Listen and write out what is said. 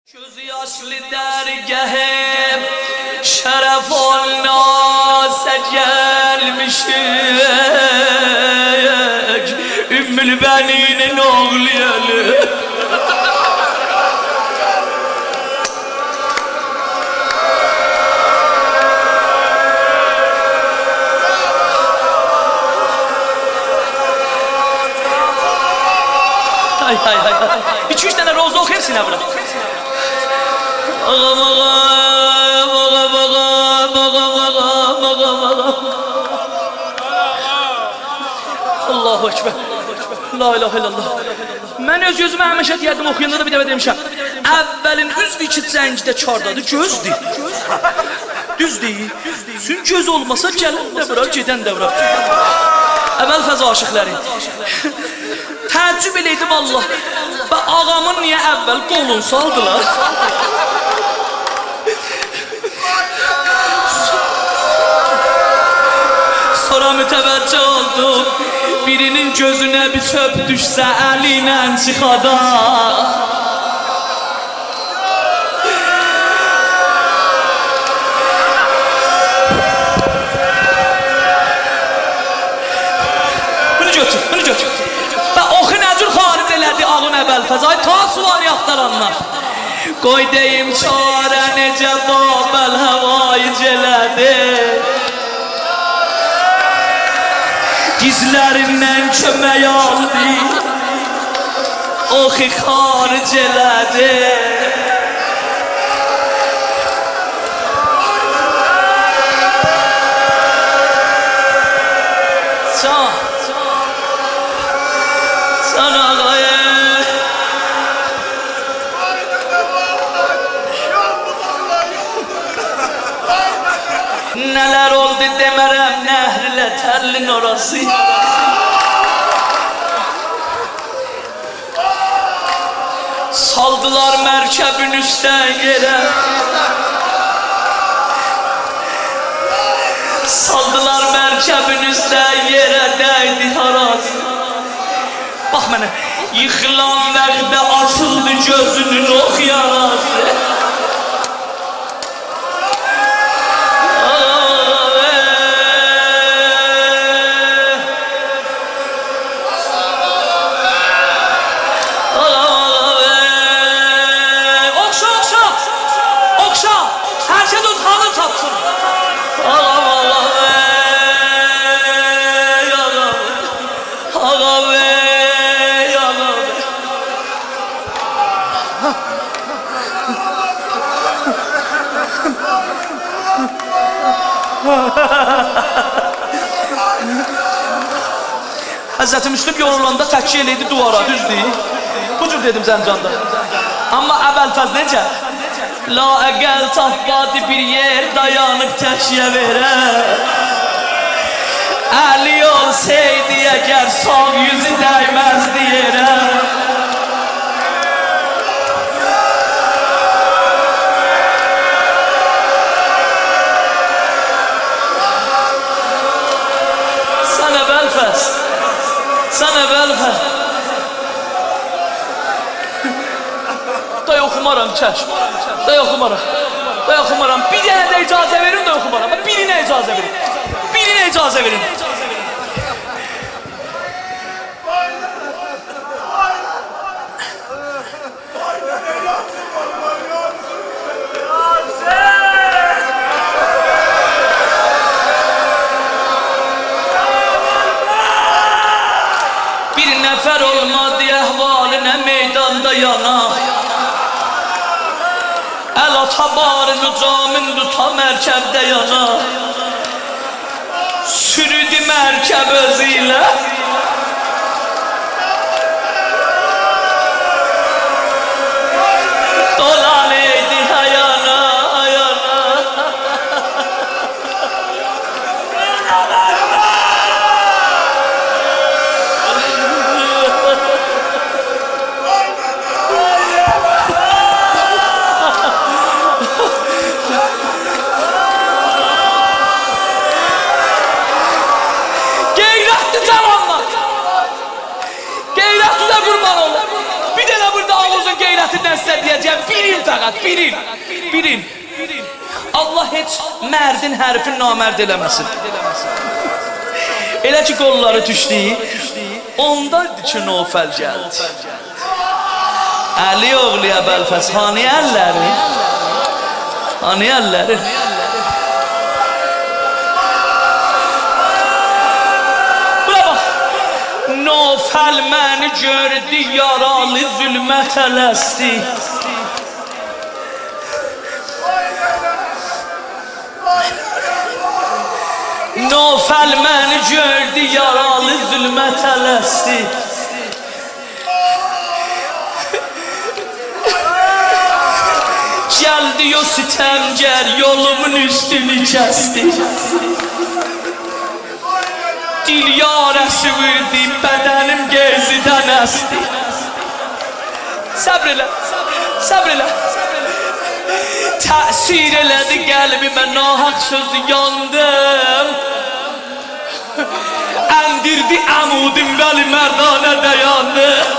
Gözü yaşlı dergâhe şeref olnâse gelmişik Ümmül Benî'nin oğlu Hay. 2-3 tane roza oku hepsine bırak. Allahu Ekber. La ilahe illallah. Mən öz gözümə həmişə deyərdim, oxuyanda da bir dəfə demişəm. Əvvəlin üzv iki zəncidə çardadır, gözdür. Düzdür. Çünki göz olmasa gələn də bırak, gedən də bırak. Əvvəl fəz aşıqları. Təəccüb eləydim Allah. Və ağamın niyə əvvəl qolunu saldılar? Sonra mütəvəccə oldum. Birinin gözünə bir çöp düşsə əlinə çıxada. Bunu götür. Və oxu nəcür xaric elədi ağın əvvəl fəzay ta sual yaxtaranlar. Qoy deyim çarə necə babəl həvaic elədi. Dizlərindən kömək aldı, oxu xaric elədi. Can ağaya Nələr oldu demərəm nəhrlə tərlin orası Saldılar mərkəbin üstdən yerə Saldılar mərkəbin üstdən yerə dəydi harası Bax mənə, yıxılan məqdə açıldı gözünün ox yarası Okşa, herkes öz halı tapsın Həzrəti Müslüm yorulanda təkki eləydi duvara, düzdür? Bu cür dedim Zəncanda. Amma əvvəlfəz necə? La əqəl tapmadı bir yer dayanıb təkyə verə Əli olsaydı əgər sağ yüzü dəyməzdi yerə Sən əvvəlfəz Day oxumaram kəş Day oxumaram Bir dənə də icazə verin də oxumaram Birinə icazə verin Bir nəfər olmadı əhvalına meydanda yana Əl ata barını camin tuta mərkəbdə yana Sürüdü mərkəb özü ilə Dolan eydi hayana Geyratlı cavanlar fəqət, birin. Allah heç mərdin hərfini namərd eləməsin. Elə ki qolları düşdü, ondaydı ki Nofəl gəldi. Əli oğlu Əbəlfəz, hani əlləri? Hani əlləri? Bura bax, Nofəl məni gördü, yaralı zülmət ələsdi. Nofəl məni gördü, yaralı zülmət ələsdi. Gəldi o sitəmgər, yolumun üstünü kəsdi. Dil yarəsi verdi, bədənim gezidən əsdi. Səbr elə. Təsir elədi qəlbimə, nahaq sözü yandım. Əndirdi əmudim, vəli mərdanə dayandı.